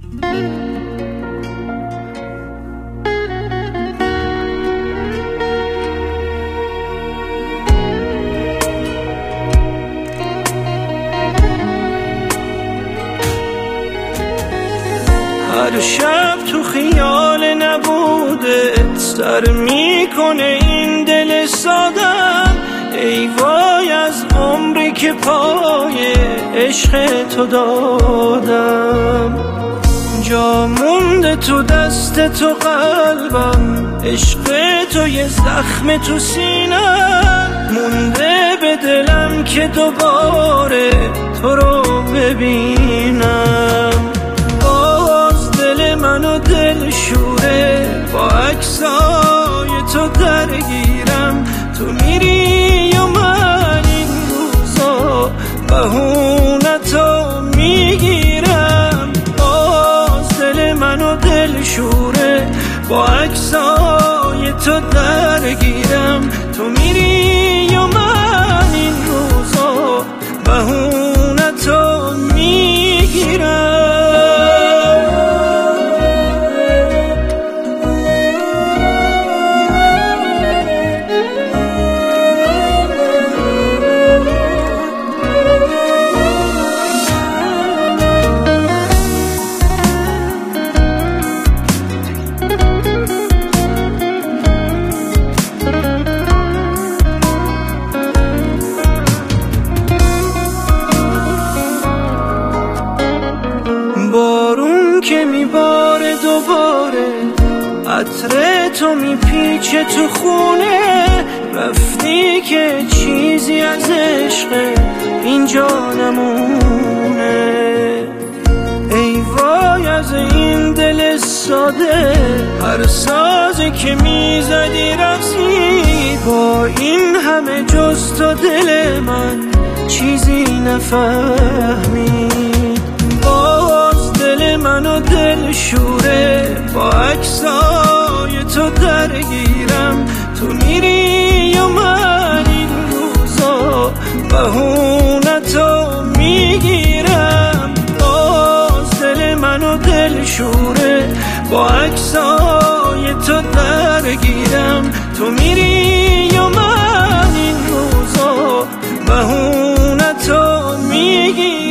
هر شب تو خیال نبودت سر میکنه این دل سادم. ای وای از عمری که پای عشق تو دادم. جا مونده تو دست تو قلبم، عشق تو یه زخم تو سینم. مونده به دلم که دوباره تو رو ببینم. باز دل منو دل شوره، با عکسای تو درگیرم. تو میری و من این روزا بهونتو میگیرم. باز دل منو دل شوره، با عکسای تو درگیرم. تو میری و من این روزا بهونتو میگیرم. بارون که میباره دوباره، عطر تو میپیچه تو خونه. رفتی که چیزی از عشق اینجا نمونه. ای وای از این دل ساده، هر سازی که میزدی رفتی. با این همه جز تو دل من چیزی نفهمید. باز دل منو دل شوره، با عکسای تو درگیرم. تو میری و من این روزا بهونتو میگیرم. باز دل منو دل شوره، با عکسای تو درگیرم. تو میری و من این روزا بهونتو میگیرم.